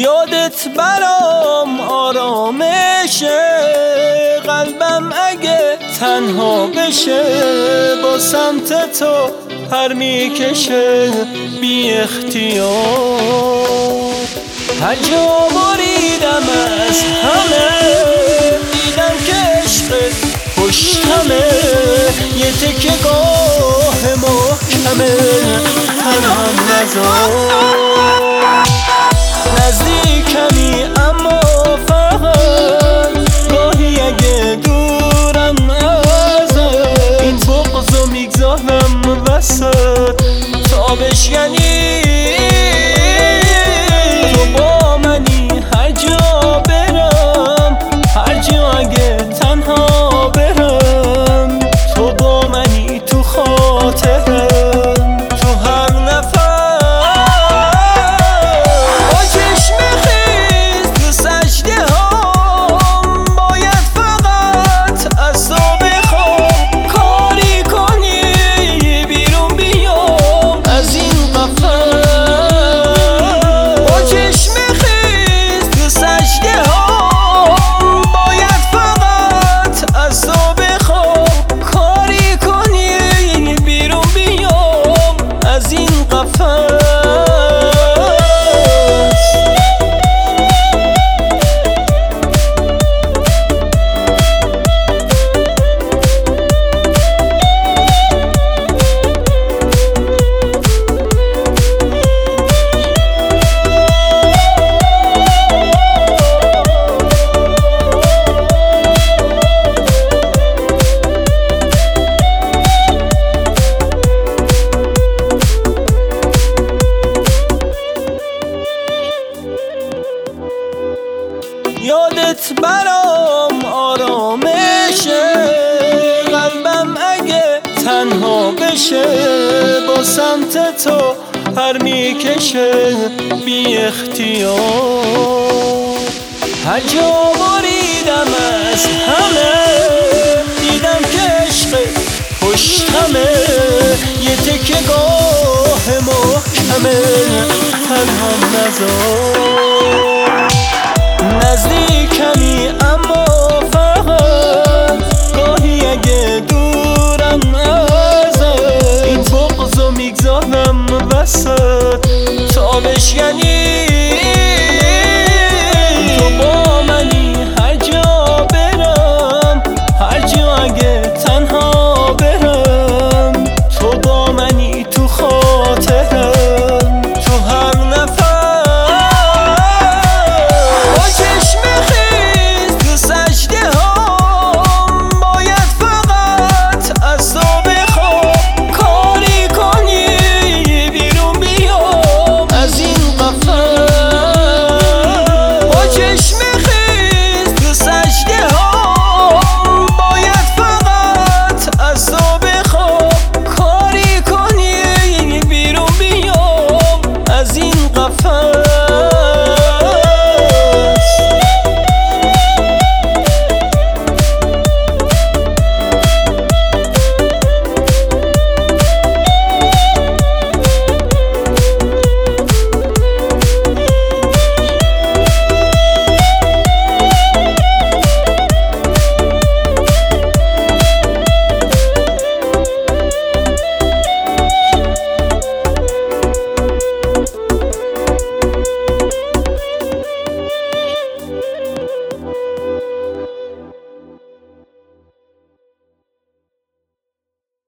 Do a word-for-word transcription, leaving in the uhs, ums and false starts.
یادت برام آرامشه، قلبم اگه تنها بشه با سمت تو پر میکشه بی اختیار. هر جا بریدم از همه دیدم که عشقت پشتمه، یه تکه گاه محکمه تنها نذار. نزدیکمی اما فقط گاهی اگه دورم ازت، این بغضو میگذارم وسط تا بشکنی تو با منی. هر جا برم هر جا اگه تنها برم تو با منی تو خاطرم تو هر نفر. یادت برام آرامشه، قلبم اگه تنها بشه با سمت تو پر میکشه بی اختیار. هر جا بریدم از همه دیدم که عشقت پشتمه، یه تکه گاه محکمه تنها نذار. نزدیکمی اما فقط گاهی اگه دورم ازت، این بغضو میگذارم وسط تا بشکنی